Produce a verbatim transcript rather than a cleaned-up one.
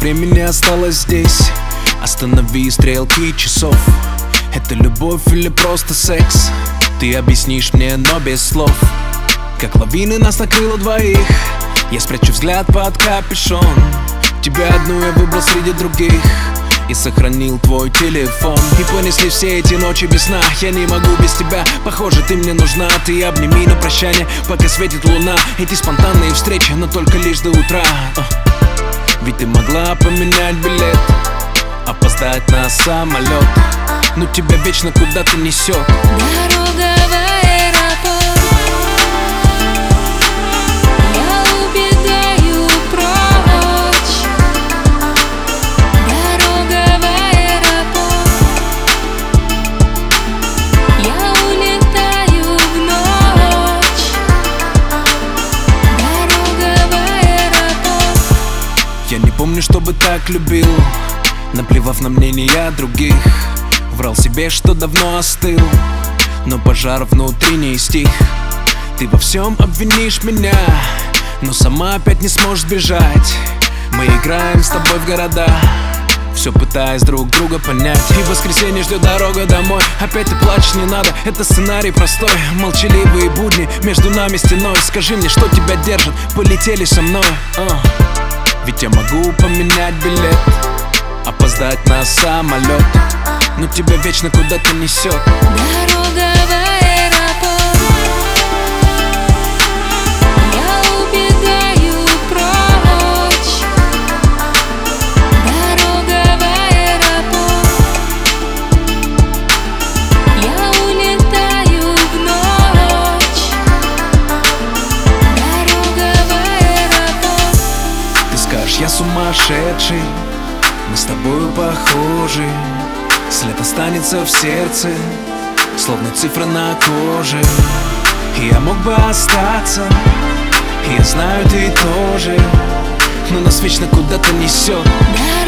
времени осталось здесь. Останови стрелки часов. Это любовь или просто секс? Ты объяснишь мне, но без слов. Как лавины нас накрыло двоих. Я спрячу взгляд под капюшон. Тебя одну я выбрал среди других и сохранил твой телефон. И понесли все эти ночи без сна. Я не могу без тебя, похоже, ты мне нужна. Ты обними на прощание, пока светит луна. Эти спонтанные встречи, но только лишь до утра. Ведь ты могла поменять билет, опоздать на самолет, но тебя вечно куда-то несет. Дорога в аэропорт. Я убегаю прочь. Дорога в аэропорт. Я улетаю в ночь. Дорога в аэропорт. Я не помню, чтобы так любил, наплевав на мнения других. Врал себе, что давно остыл, но пожар внутри не стих. Ты во всем обвинишь меня, но сама опять не сможешь сбежать. Мы играем с тобой в города, все пытаясь друг друга понять. И в воскресенье ждет дорога домой. Опять ты плачешь, не надо, это сценарий простой. Молчаливые будни, между нами стеной. Скажи мне, что тебя держит, полетели со мной. uh. Ведь я могу поменять билет, опоздать на самолет, но тебя вечно куда-то несет. Дорога в аэропорт. Я убегаю прочь. Дорога в аэропорт. Я улетаю в ночь. Дорога в аэропорт. Ты скажешь, я сумасшедший, мы с тобою похожи. След останется в сердце, словно цифра на коже. И я мог бы остаться, и я знаю, ты тоже, но нас вечно куда-то несет.